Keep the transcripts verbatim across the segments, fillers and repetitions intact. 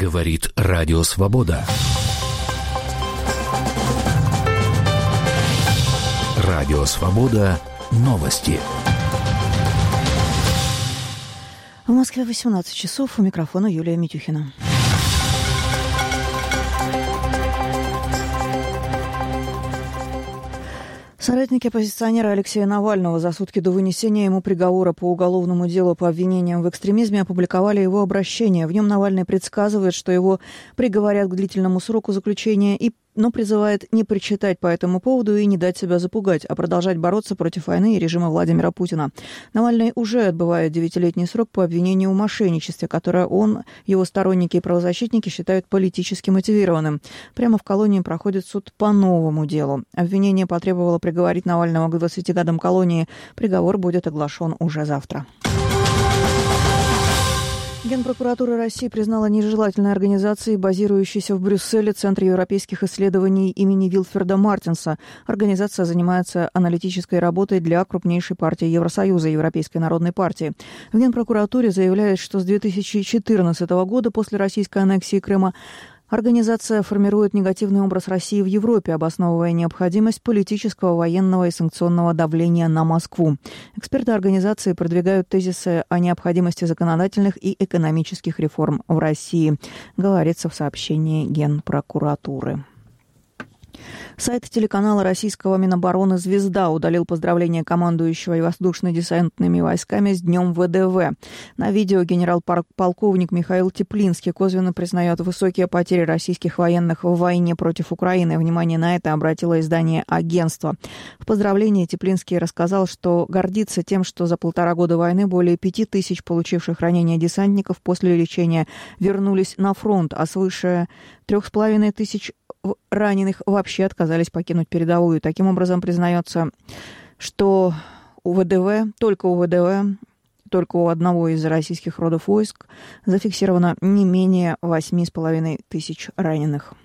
Говорит Радио Свобода. Радио Свобода. Новости. В Москве восемнадцать часов. У микрофона Юлия Митюхина. Соратники оппозиционера Алексея Навального за сутки до вынесения ему приговора по уголовному делу по обвинениям в экстремизме опубликовали его обращение. В нем Навальный предсказывает, что его приговорят к длительному сроку заключения, и, но призывает не причитать по этому поводу и не дать себя запугать, а продолжать бороться против войны и режима Владимира Путина. Навальный уже отбывает девятилетний срок по обвинению в мошенничестве, которое он, его сторонники и правозащитники считают политически мотивированным. Прямо в колонии проходит суд по новому делу. Обвинение потребовало приговорить Навального к двадцати годам колонии. Приговор будет оглашен уже завтра. Генпрокуратура России признала нежелательной организацией, базирующейся в Брюсселе, Центр европейских исследований имени Вильфреда Мартинса. Организация занимается аналитической работой для крупнейшей партии Евросоюза, Европейской народной партии. В Генпрокуратуре заявляют, что с две тысячи четырнадцатого года, после российской аннексии Крыма, организация формирует негативный образ России в Европе, обосновывая необходимость политического, военного и санкционного давления на Москву. Эксперты организации продвигают тезисы о необходимости законодательных и экономических реформ в России, говорится в сообщении Генпрокуратуры. Сайт телеканала российского Минобороны «Звезда» удалил поздравления командующего воздушно-десантными войсками с Днем ВДВ. На видео генерал-полковник Михаил Теплинский косвенно признает высокие потери российских военных в войне против Украины. Внимание на это обратило издание «Агентство». В поздравлении Теплинский рассказал, что гордится тем, что за полтора года войны более пяти тысяч получивших ранения десантников после лечения вернулись на фронт, а свыше трех с половиной тысяч раненых вообще отказались покинуть передовую. Таким образом, признается, что у ВДВ, только у ВДВ, только у одного из российских родов войск зафиксировано не менее восьми с половиной тысяч раненых.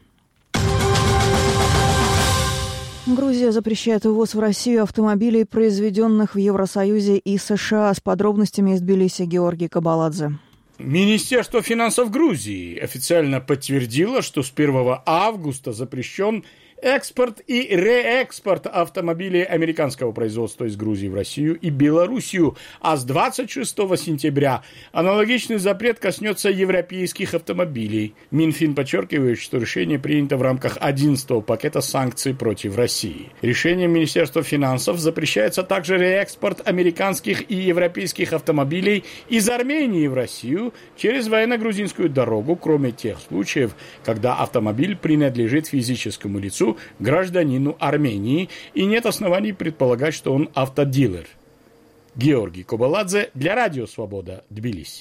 Грузия запрещает ввоз в Россию автомобилей, произведенных в Евросоюзе и США. С подробностями из Тбилиси Георгий Кабаладзе. Министерство финансов Грузии официально подтвердило, что с первого августа запрещен экспорт и реэкспорт автомобилей американского производства из Грузии в Россию и Белоруссию, а с двадцать шестого сентября аналогичный запрет коснется европейских автомобилей. Минфин подчеркивает, что решение принято в рамках одиннадцатого пакета санкций против России. Решением Министерства финансов запрещается также реэкспорт американских и европейских автомобилей из Армении в Россию через военно-грузинскую дорогу, кроме тех случаев, когда автомобиль принадлежит физическому лицу, гражданину Армении, и нет оснований предполагать, что он автодилер. Георгий Кабаладзе для Радио Свобода, Тбилиси.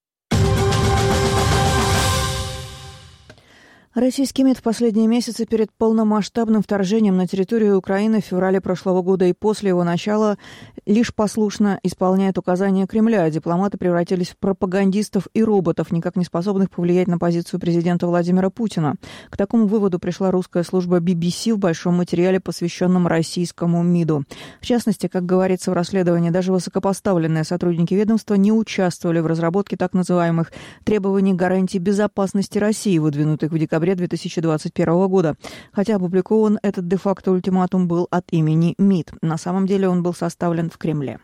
Российский МИД в последние месяцы перед полномасштабным вторжением на территорию Украины в феврале прошлого года и после его начала лишь послушно исполняет указания Кремля. Дипломаты превратились в пропагандистов и роботов, никак не способных повлиять на позицию президента Владимира Путина. К такому выводу пришла русская служба би би си в большом материале, посвященном российскому МИДу. В частности, как говорится в расследовании, даже высокопоставленные сотрудники ведомства не участвовали в разработке так называемых требований гарантий безопасности России, выдвинутых в декабре две тысячи двадцать первого года. Хотя опубликован этот де-факто ультиматум был от имени МИД. На самом деле он был составлен в Кремле.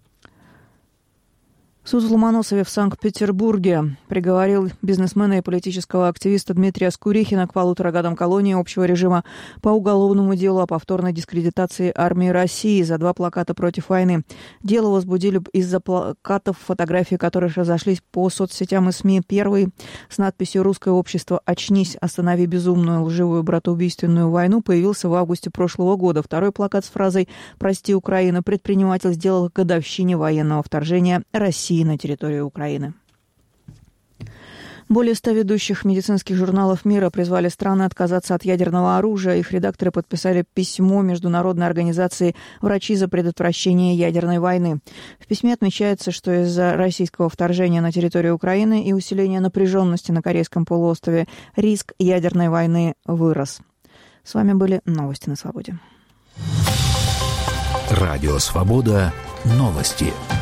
Суд в Ломоносове в Санкт-Петербурге приговорил бизнесмена и политического активиста Дмитрия Скурихина к полутора годам колонии общего режима по уголовному делу о повторной дискредитации армии России за два плаката против войны. Дело возбудили из-за плакатов, фотографии которых разошлись по соцсетям и СМИ. Первый с надписью «Русское общество, очнись, останови безумную, лживую, братоубийственную войну» появился в августе прошлого года. Второй плакат с фразой «Прости, Украина» предприниматель сделал к годовщине военного вторжения России на территорию Украины. Более ста ведущих медицинских журналов мира призвали страны отказаться от ядерного оружия. Их редакторы подписали письмо Международной организации «Врачи за предотвращение ядерной войны». В письме отмечается, что из-за российского вторжения на территорию Украины и усиления напряженности на Корейском полуострове риск ядерной войны вырос. С вами были новости на Свободе. Радио Свобода. Новости.